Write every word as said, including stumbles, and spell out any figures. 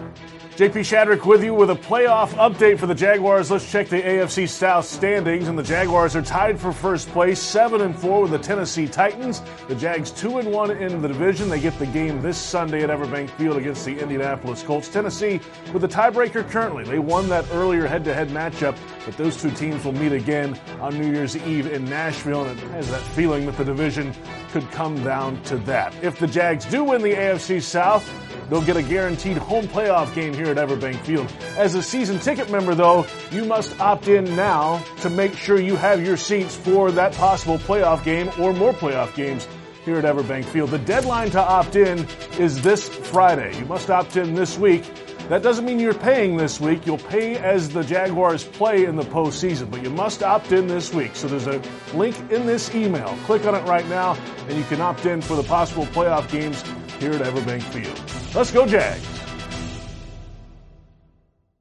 J P Shadrick with you with a playoff update for the Jaguars. Let's check the A F C South standings, and the Jaguars are tied for first place, seven and four with the Tennessee Titans. The Jags two and one in the division. They get the game this Sunday at Everbank Field against the Indianapolis Colts. Tennessee with the tiebreaker currently. They won that earlier head-to-head matchup, but those two teams will meet again on New Year's Eve in Nashville, and it has that feeling that the division could come down to that. If the Jags do win the A F C South, they'll get a guaranteed home playoff game here at Everbank Field. As a season ticket member, though, you must opt in now to make sure you have your seats for that possible playoff game or more playoff games here at Everbank Field. The deadline to opt in is this Friday. You must opt in this week. That doesn't mean you're paying this week. You'll pay as the Jaguars play in the postseason, but you must opt in this week. So there's a link in this email. Click on it right now, and you can opt in for the possible playoff games here at Everbank Field. Let's go, Jags!